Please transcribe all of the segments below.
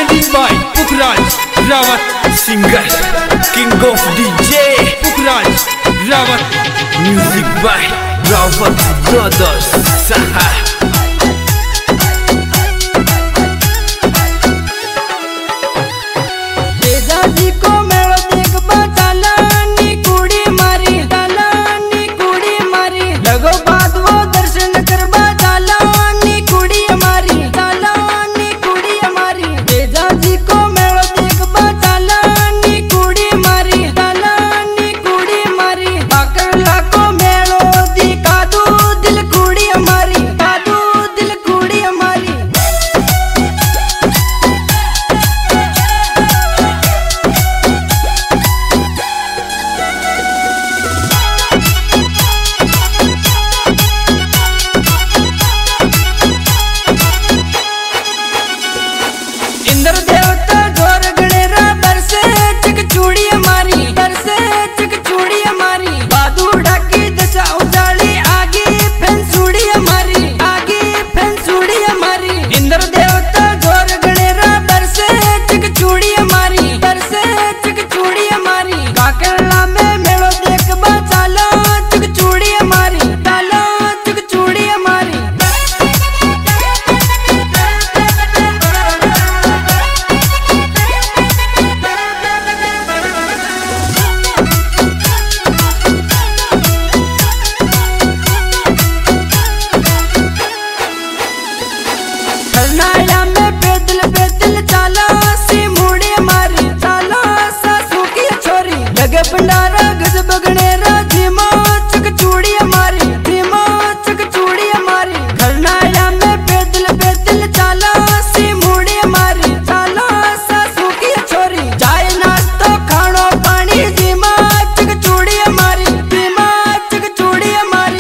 presented by Pukraj Rawat, singer, king of DJ Pukraj Rawat, music by Rawat Brothers. भंडारा गज बगने राजी चक चूड़ी हमारी धीमा चक चूड़ी हमारी खरनाया में पैदल पैदल चाला सी मूड़ी हमारी चाला सासू की छोरी चाय नाश्तो खानो पानी धीमा चक चूड़ी हमारी धीमा चक चूड़ी हमारी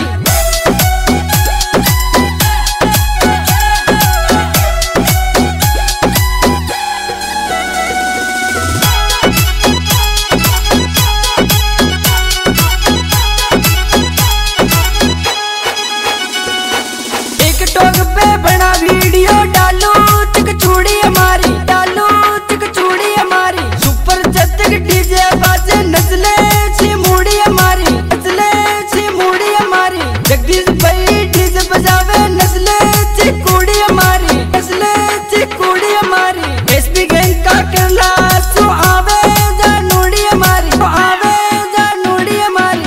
टिकटॉक पे बना वीडियो डालो चक चूड़ी हमारी डालो चक चूड़ी हमारी सुपर जतक डीजे बाजे नचले छी मूड़ी हमारी नचले छी मूड़ी हमारी जगदीश भाई डीजे बजावे नचले छी कुड़ी हमारी नचले छी कुड़ी हमारी एसपी गैंग का करला सो आवे जा नूड़ी हमारी तो आवे जा नूड़ी हमारी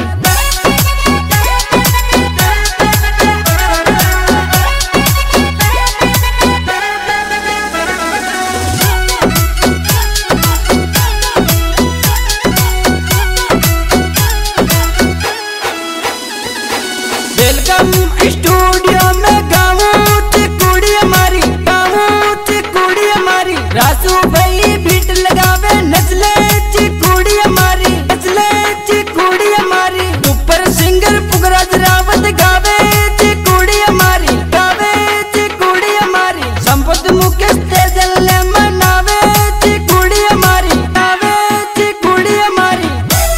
वेलकम स्टूडियो में गाऊं ची कुड़ी हमारी गाऊं ची कुड़ी हमारी रासू भाई बीट लगावे नचले ची कुड़ी हमारी नचले ची कुड़ी हमारी सुपर सिंगर पुखराज रावत गावे ची कुड़ी हमारी गावे ची कुड़ी हमारी संपत मुकेश तेजल मनावे ची कुड़ी हमारी गावे ची कुड़ी हमारी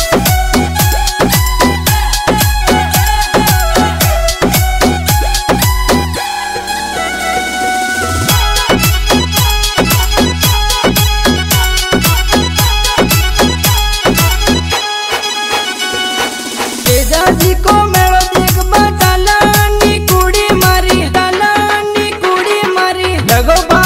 जी को मेलो देख डाला नी कुड़ी मारी डाला नी कुड़ी मारी लगो